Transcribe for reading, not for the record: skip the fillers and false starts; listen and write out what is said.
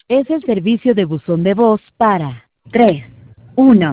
Es el servicio de buzón de voz para 3, 1.